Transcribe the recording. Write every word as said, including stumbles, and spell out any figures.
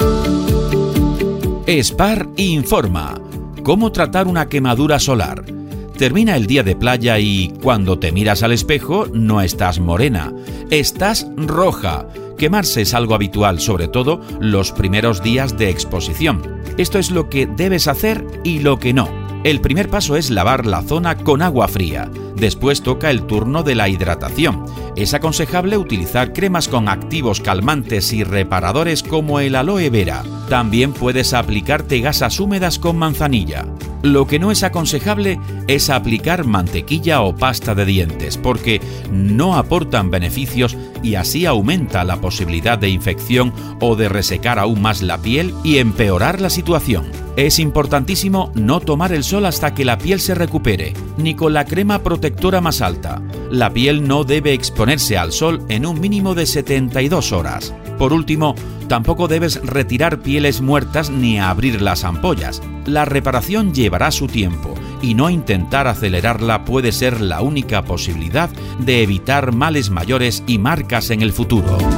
Spar informa. ¿Cómo tratar una quemadura solar? Termina el día de playa y, cuando te miras al espejo, no estás morena, estás roja. Quemarse es algo habitual, sobre todo los primeros días de exposición. Esto es lo que debes hacer y lo que no. El primer paso es lavar la zona con agua fría. Después toca el turno de la hidratación. Es aconsejable utilizar cremas con activos calmantes y reparadores como el aloe vera. También puedes aplicarte gasas húmedas con manzanilla. Lo que no es aconsejable es aplicar mantequilla o pasta de dientes, porque no aportan beneficios y así aumenta la posibilidad de infección o de resecar aún más la piel y empeorar la situación. Es importantísimo no tomar el sol hasta que la piel se recupere, ni con la crema protectora más alta. La piel no debe exponerse al sol en un mínimo de setenta y dos horas. Por último, tampoco debes retirar pieles muertas ni abrir las ampollas. La reparación llevará su tiempo y no intentar acelerarla puede ser la única posibilidad de evitar males mayores y marcas en el futuro.